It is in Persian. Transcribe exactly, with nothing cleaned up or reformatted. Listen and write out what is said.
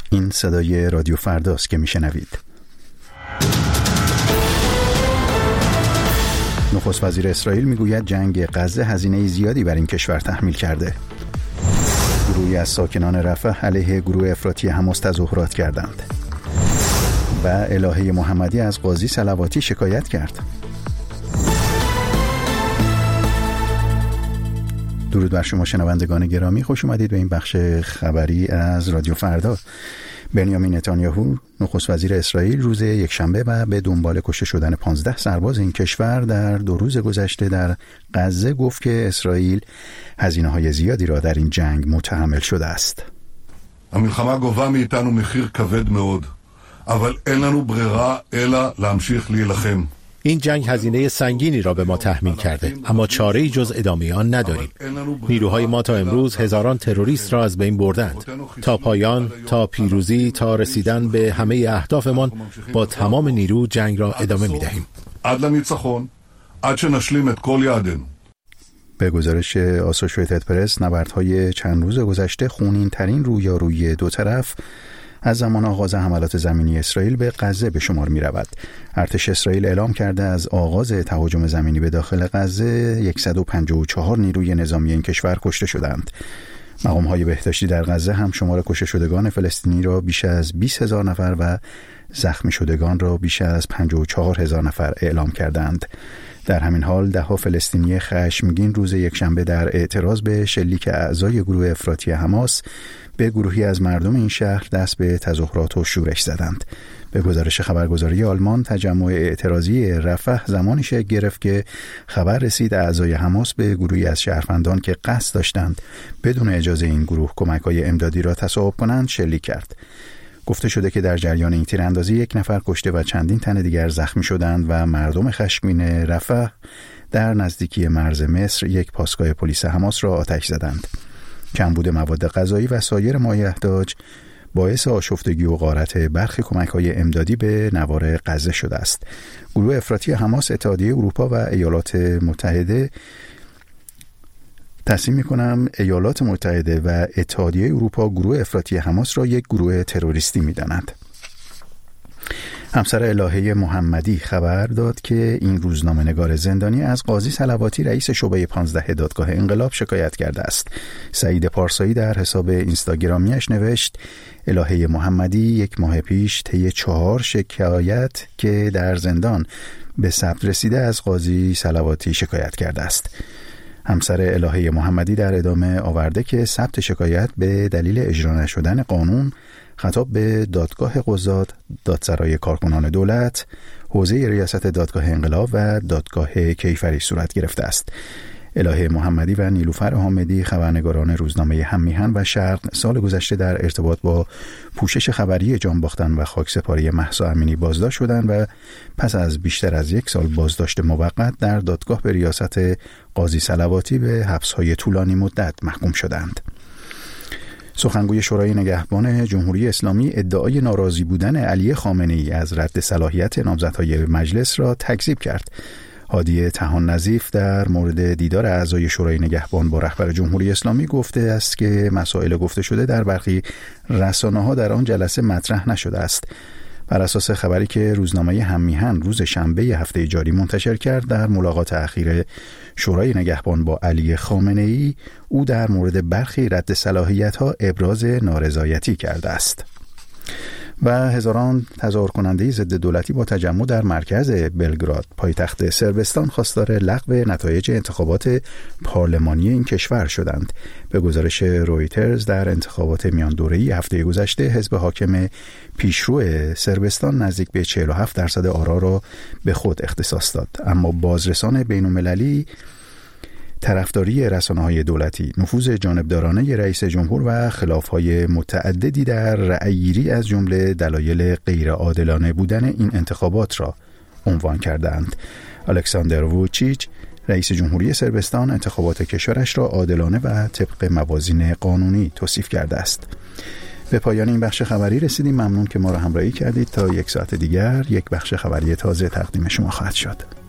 این صدای رادیو فرداست که میشنوید. نخست وزیر اسرائیل میگوید جنگ غزه هزینه زیادی بر این کشور تحمیل کرده. گروهی از ساکنان رفح علیه گروه افراطی حماس تظاهرات کردند و الهه محمدی از قاضی صلواتی شکایت کرد. درود بر شما شنوندگان گرامی، خوش اومدید به این بخش خبری از رادیو فردا. بنیامین نتانیاهو نخست وزیر اسرائیل روز یکشنبه و به دنبال کشته شدن پانزده سرباز این کشور در دو روز گذشته در غزه گفت که اسرائیل هزینه‌های زیادی را در این جنگ متحمل شده است. המלחמה גובה מאיתנו מחיר כבד מאוד, אבל אין לנו ברירה אלא להמשיך להילחם. این جنگ هزینه سنگینی را به ما تحمیل کرده، اما چاره‌ای جز ادامه آن نداریم. نیروهای ما تا امروز هزاران تروریست را از بین بردند. تا پایان، تا پیروزی، تا رسیدن به همه اهدافمان با تمام نیرو جنگ را ادامه می‌دهیم. عد لניצחון, عد שנשלים את כל יעדינו. به گزارش آسوشییتد پرس، نبردهای چند روز گذشته خونین ترین رویارویی دو طرف از زمان آغاز حملات زمینی اسرائیل به غزه به شمار می رود. ارتش اسرائیل اعلام کرده از آغاز تهاجم زمینی به داخل غزه صد و پنجاه و چهار نیروی نظامی این کشور کشته شدند. مقام‌های بهداشتی در غزه هم شمار کشته شدگان فلسطینی را بیش از بیست هزار نفر و زخمی شدگان را بیش از پنجاه و چهار هزار نفر اعلام کردند. در همین حال ده‌ها فلسطینی خشمگین روز یکشنبه در اعتراض به شلیک اعضای گروه افراطی حماس به گروهی از مردم این شهر دست به تظاهرات و شورش زدند. به گزارش خبرگزاری آلمان، تجمع اعتراضی رفح زمانی شکل گرفت که خبر رسید اعضای حماس به گروهی از شهروندان که قصد داشتند بدون اجازه این گروه کمک‌های امدادی را تصاحب کنند شلیک کرد. گفته شده که در جریان این تیراندازی یک نفر کشته و چندین تن دیگر زخمی شدند و مردم خشمگین رفح در نزدیکی مرز مصر یک پاسگاه پلیس حماس را آتش زدند. کمبود مواد غذایی و سایر مایحتاج باعث آشفتگی و غارت برخی کمک‌های امدادی به نوار غزه شده است. گروه افراطی حماس اتحادیه اروپا و ایالات متحده تصمیم می‌کنم ایالات متحده و اتحادیه اروپا گروه افراطی حماس را یک گروه تروریستی می‌دانند. همسر الهه محمدی خبر داد که این روزنامه‌نگار زندانی از قاضی صلواتی رئیس شعبه پانزده دادگاه انقلاب شکایت کرده است. سعید پارسایی در حساب اینستاگرامیش نوشت: الهه محمدی یک ماه پیش طی چهار شکایت که در زندان به ثبت رسیده از قاضی صلواتی شکایت کرده است. همسر الهه محمدی در ادامه آورده که ثبت شکایت به دلیل اجرا نشدن قانون خطاب به دادگاه قضات، دادسرای کارکنان دولت، حوزه ریاست دادگاه انقلاب و دادگاه کیفری صورت گرفته است. الهه محمدی و نیلوفر حامدی خبرنگاران روزنامه هممیهن و شرق سال گذشته در ارتباط با پوشش خبری جان باختن و خاکسپاری مهسا امینی بازداشت شدند و پس از بیشتر از یک سال بازداشت موقت در دادگاه به ریاست قاضی صلواتی به حبس‌های طولانی مدت محکوم شدند. سخنگوی شورای نگهبان جمهوری اسلامی ادعای ناراضی بودن علی خامنه‌ای از رد صلاحیت نامزدهای مجلس را تکذیب کرد. هادی طحان نظیف در مورد دیدار اعضای شورای نگهبان با رهبر جمهوری اسلامی گفته است که مسائل گفته شده در برخی رسانه‌ها در آن جلسه مطرح نشده است. بر اساس خبری که روزنامه هممیهن روز شنبه هفته جاری منتشر کرد، در ملاقات اخیر شورای نگهبان با علی خامنه‌ای او در مورد برخی رد صلاحیت‌ها ابراز نارضایتی کرده است. و هزاران تظاهر کننده ضد دولتی با تجمع در مرکز بلگراد پایتخت صربستان خواستار لغو نتایج انتخابات پارلمانی این کشور شدند. به گزارش رویترز در انتخابات میان دوره‌ای هفته گذشته حزب حاکم پیشرو صربستان نزدیک به چهل و هفت درصد آرا را به خود اختصاص داد، اما بازرسان بین‌المللی طرفداری رسانه‌های دولتی، نفوذ جانبدارانه رئیس جمهور و خلاف‌های متعددی در رأی‌گیری از جمله دلایل غیرعادلانه بودن این انتخابات را عنوان کردند. الکساندر ووچیچ، رئیس جمهوری صربستان، انتخابات کشورش را عادلانه و طبق موازین قانونی توصیف کرده است. به پایان این بخش خبری رسیدیم. ممنون که ما را همراهی کردید. تا یک ساعت دیگر یک بخش خبری تازه تقدیم شما خواهد شد.